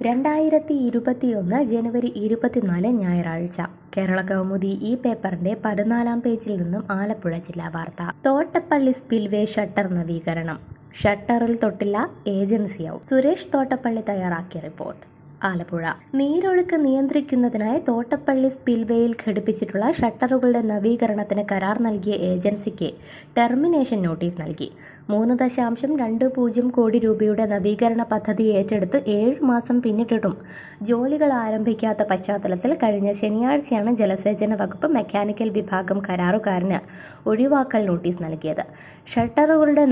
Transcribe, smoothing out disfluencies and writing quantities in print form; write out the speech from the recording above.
2021 ജനുവരി 24 ഞായറാഴ്ച. കേരള കൗമുദി ഈ പേപ്പറിന്റെ 14-ാം പേജിൽ നിന്നും ആലപ്പുഴ ജില്ലാ വാർത്ത. തോട്ടപ്പള്ളി സ്പിൽവേ ഷട്ടർ നവീകരണം. ഷട്ടറിൽ തൊട്ടില്ല, ഏജൻസിയാവും. സുരേഷ് തോട്ടപ്പള്ളി തയ്യാറാക്കിയ റിപ്പോർട്ട്. ആലപ്പുഴ. നീരൊഴുക്ക് നിയന്ത്രിക്കുന്നതിനായി തോട്ടപ്പള്ളി സ്പിൽവേയിൽ ഘടിപ്പിച്ചിട്ടുള്ള ഷട്ടറുകളുടെ നവീകരണത്തിന് കരാർ നൽകിയ ഏജൻസിക്ക് ടെർമിനേഷൻ നോട്ടീസ് നൽകി. 3.20 കോടി രൂപയുടെ നവീകരണ പദ്ധതി ഏറ്റെടുത്ത് 7 മാസം പിന്നിട്ടിട്ടും ജോലികൾ ആരംഭിക്കാത്ത പശ്ചാത്തലത്തിൽ കഴിഞ്ഞ ശനിയാഴ്ചയാണ് ജലസേചന വകുപ്പ് മെക്കാനിക്കൽ വിഭാഗം കരാറുകാരന് ഒഴിവാക്കൽ നോട്ടീസ് നൽകിയത്. ഷട്ടറുകളുടെ